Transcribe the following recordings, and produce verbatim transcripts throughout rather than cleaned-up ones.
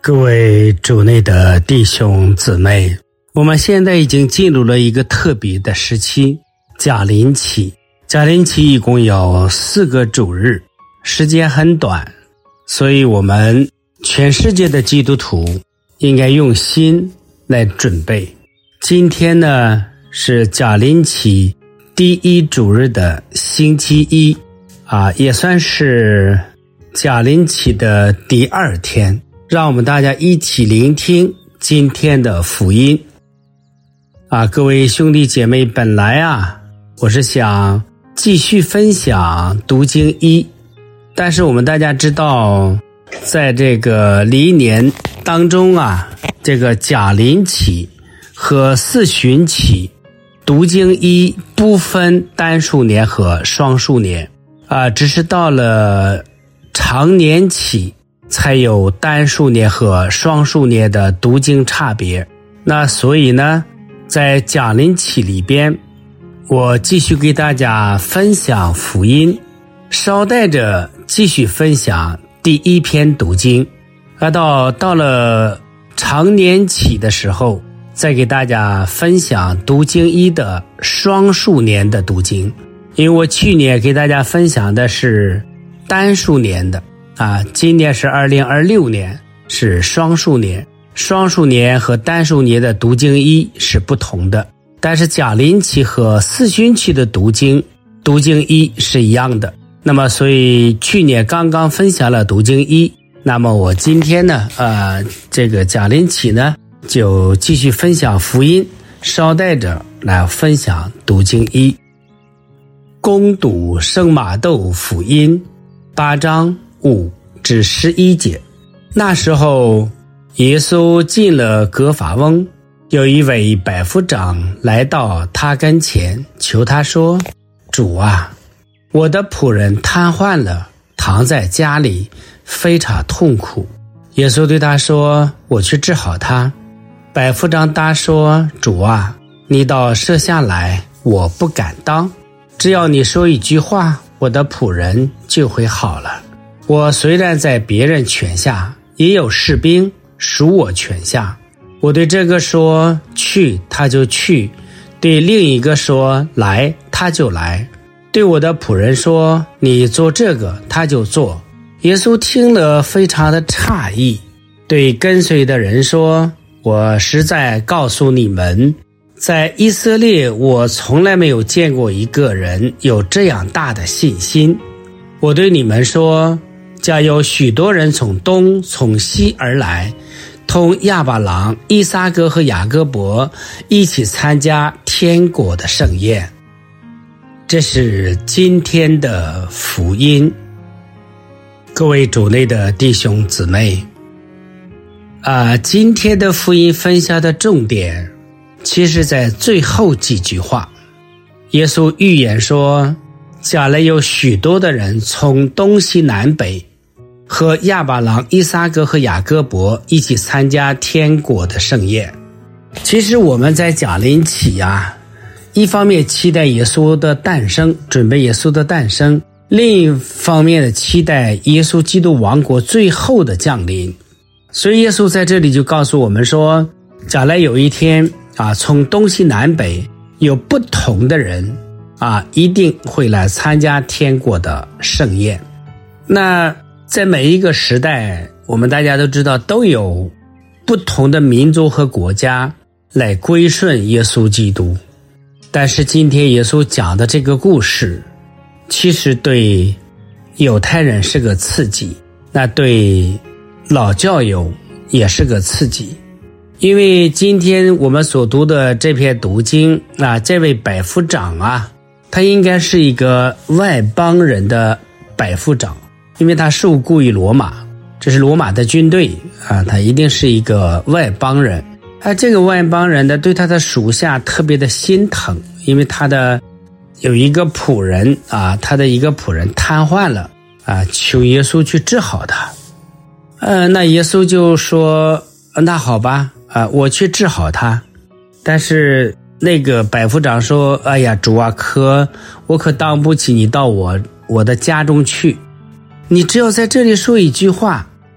各位主内的弟兄姊妹，我们现在已经进入了一个特别的时期，甲临期。甲临期一共有四个主日，时间很短，所以我们全世界的基督徒应该用心来准备。今天呢是甲临期第一主日的星期一啊，也算是甲临期的第二天。让我们大家一起聆听今天的福音啊，各位兄弟姐妹，本来啊我是想继续分享读经一，但是我们大家知道，在这个历年当中啊，这个甲临期和四旬期读经一不分单数年和双数年啊，只是到了常年期才有单数年和双数年的读经差别。那所以呢，在甲临期里边，我继续给大家分享福音，捎带着继续分享第一篇读经。而到到了常年期的时候，再给大家分享读经一的双数年的读经。因为我去年给大家分享的是单数年的啊，今年是二零二六年，是双数年。双数年和单数年的读经一是不同的，但是甲临期和四旬期的读经读经一是一样的。那么所以去年刚刚分享了读经一，那么我今天呢呃，这个甲临期呢就继续分享福音，捎带着来分享读经一。攻读圣马窦福音八章五至十一节。那时候耶稣进了葛法翁，有一位百夫长来到他跟前，求他说：主啊，我的仆人瘫痪了，躺在家里，非常痛苦。耶稣对他说：我去治好他。百夫长答说：主啊，你倒舍下来，我不敢当，只要你说一句话，我的仆人就会好了。我虽然在别人权下，也有士兵属我权下。我对这个说去，他就去；对另一个说来，他就来；对我的仆人说你做这个，他就做。耶稣听了非常的诧异，对跟随的人说：我实在告诉你们，在以色列我从来没有见过一个人有这样大的信心。我对你们说，假有许多人从东从西而来，同亚巴郎、以撒格和雅各伯一起参加天国的盛宴。这是今天的福音。各位主内的弟兄姊妹啊，今天的福音分享的重点其实在最后几句话。耶稣预言说，将来有许多的人从东西南北和亚巴郎、以撒格和雅各伯一起参加天国的盛宴。其实我们在甲临期啊，一方面期待耶稣的诞生，准备耶稣的诞生，另一方面的期待耶稣基督王国最后的降临。所以耶稣在这里就告诉我们说，将来有一天啊，从东西南北有不同的人啊，一定会来参加天国的盛宴。那在每一个时代，我们大家都知道，都有不同的民族和国家来归顺耶稣基督。但是今天耶稣讲的这个故事，其实对犹太人是个刺激，那对老教友也是个刺激。因为今天我们所读的这篇读经啊，这位百夫长啊，他应该是一个外邦人的百夫长，因为他受雇于罗马，这是罗马的军队啊，他一定是一个外邦人。啊，这个外邦人呢，对他的属下特别的心疼，因为他的有一个仆人啊，他的一个仆人瘫痪了啊，求耶稣去治好他。呃，那耶稣就说，那好吧，啊，我去治好他。但是那个百夫长说，哎呀，主啊，可我可当不起你到我我的家中去，你只要在这里说一句话，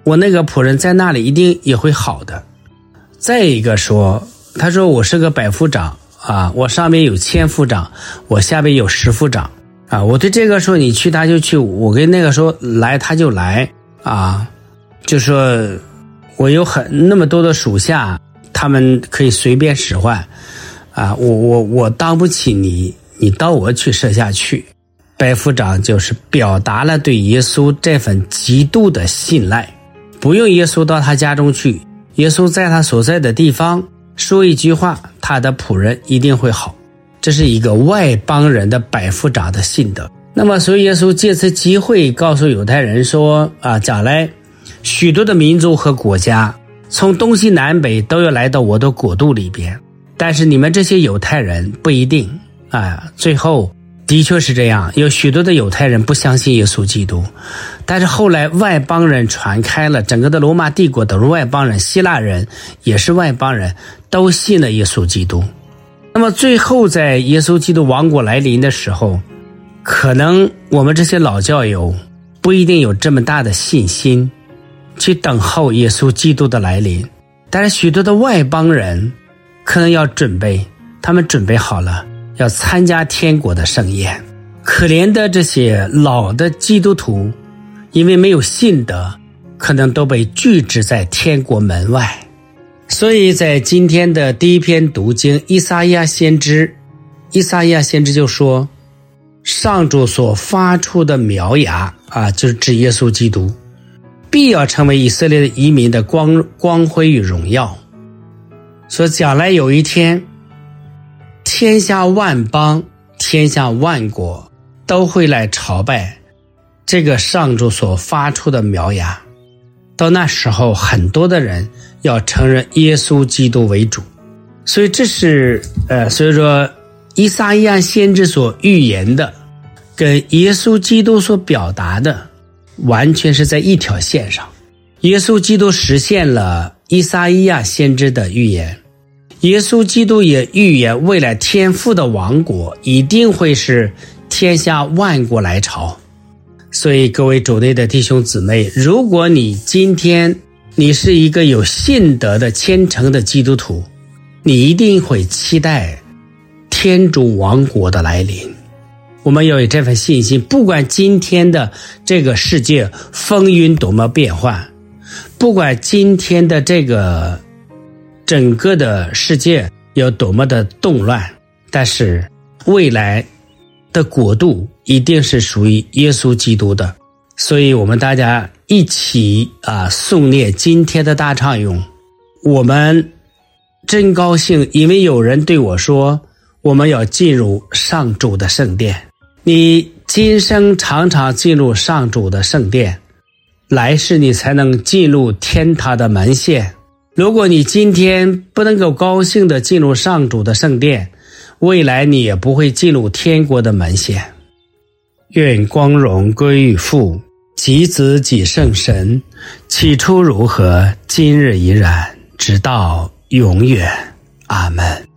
我那个仆人在那里一定也会好的。再一个说，他说我是个百夫长啊，我上面有千夫长，我下面有十夫长啊。我对这个说你去他就去，我跟那个说来他就来啊，就说我有很那么多的属下，他们可以随便使唤啊，我我我当不起你，你到我去舍下去。百夫长就是表达了对耶稣这份极度的信赖，不用耶稣到他家中去，耶稣在他所在的地方说一句话，他的仆人一定会好。这是一个外邦人的百夫长的信德。那么所以耶稣借此机会告诉犹太人说啊，将来许多的民族和国家从东西南北都要来到我的国度里边，但是你们这些犹太人不一定啊。最后的确是这样，有许多的犹太人不相信耶稣基督，但是后来外邦人传开了，整个的罗马帝国都是外邦人，希腊人也是外邦人，都信了耶稣基督。那么最后在耶稣基督王国来临的时候，可能我们这些老教友不一定有这么大的信心去等候耶稣基督的来临，但是许多的外邦人可能要准备，他们准备好了要参加天国的盛宴。可怜的这些老的基督徒，因为没有信德，可能都被拒之在天国门外。所以在今天的第一篇读经，以赛亚先知，以赛亚先知就说，上主所发出的苗芽啊，就是指耶稣基督，必要成为以色列的移民的光光辉与荣耀。说将来有一天，天下万邦，天下万国都会来朝拜这个上主所发出的苗芽。到那时候，很多的人要承认耶稣基督为主。所以这是呃，所以说以赛亚先知所预言的跟耶稣基督所表达的完全是在一条线上。耶稣基督实现了以赛亚先知的预言，耶稣基督也预言未来天父的王国一定会是天下万国来朝。所以各位主内的弟兄姊妹，如果你今天你是一个有信德的虔诚的基督徒，你一定会期待天主王国的来临。我们要有这份信心，不管今天的这个世界风云多么变幻，不管今天的这个整个的世界有多么的动乱，但是未来的国度一定是属于耶稣基督的。所以我们大家一起啊诵念今天的大唱咏。我们真高兴，因为有人对我说，我们要进入上主的圣殿。你今生常常进入上主的圣殿，来世你才能进入天堂的门线。如果你今天不能够高兴地进入上主的圣殿，未来你也不会进入天国的门线。愿光荣归于父，及子及圣神，起初如何，今日已然，直到永远。阿们。